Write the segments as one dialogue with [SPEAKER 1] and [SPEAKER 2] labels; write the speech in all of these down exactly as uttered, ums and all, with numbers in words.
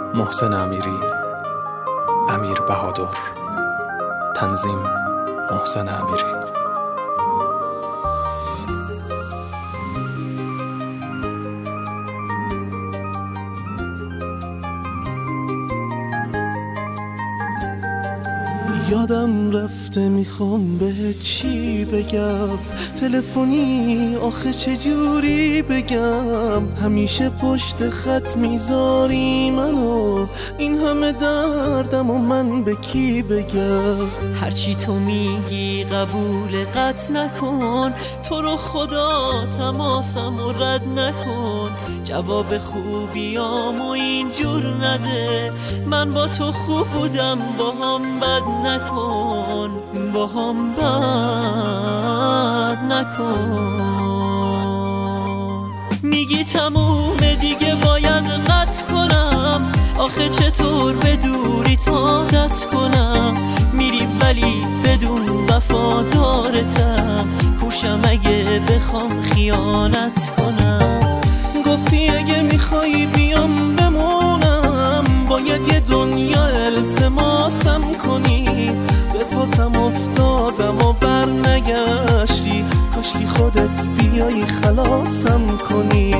[SPEAKER 1] محسن امیری، امیر بهادر. تنظیم محسن امیری.
[SPEAKER 2] یادم رفته میخوام بهت چی بگم، تلفنی آخه چجوری بگم، همیشه پشت خط میذاری منو، این همه دردم و من به کی بگم؟
[SPEAKER 3] هرچی تو میگی قبول قط نکن، تو رو خدا تماسم و رد نکن، جواب خوبیامو اینجور نده، من با تو خوب بودم با هم بد نکن، با هم بد نکن. میگی تمومه دیگه باید قطع کنم، آخه چطور به دوری عادت کنم، میری ولی بدون وفادارتم، کوشم اگه بخوام خیانت کنم.
[SPEAKER 2] گفتی اگه میخوایی بیام بمونم، باید یه دنیا التماسم کنی، به پاتم افتادم و بر نگشتی، کاشکی خودت بیایی خلاصم کنی.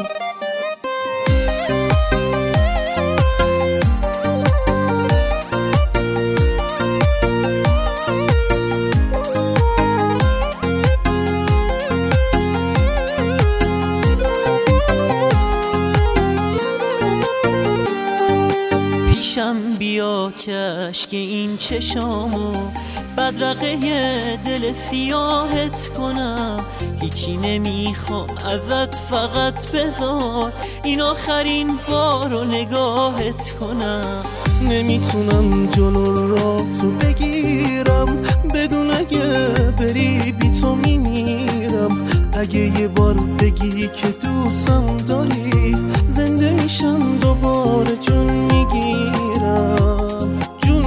[SPEAKER 3] پیشم بیا کشک این چشامو، بدرقه دل سیاهت کنم، هیچی نمیخوام ازت فقط بذار این آخرین بارو نگاهت کنم.
[SPEAKER 2] نمیتونم جلو را تو بگیرم، بدون اگه بری بی تو میمیرم، اگه یه بار بگی که دوستم داری، زنده میشم دوباره جون میگیرم، جون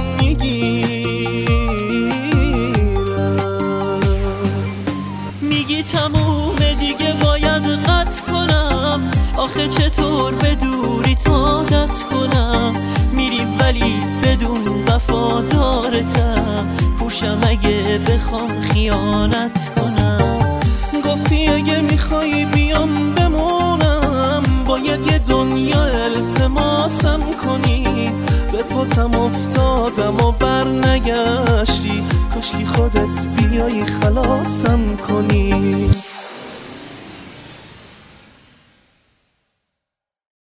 [SPEAKER 2] میگیرم.
[SPEAKER 3] میگی تمومه دیگه باید قطع کنم، آخه چطور به دوری عادت کنم، میری ولی بدون وفادارتم، کوشم اگه بخوام خیانت کنم.
[SPEAKER 2] گفتی اگه میخوایی بیام بمونم، باید یه دنیا التماسم کنی، به پاتم افتادم و بر نگشتی، کاشکی خودت بیایی خلاصم کنی.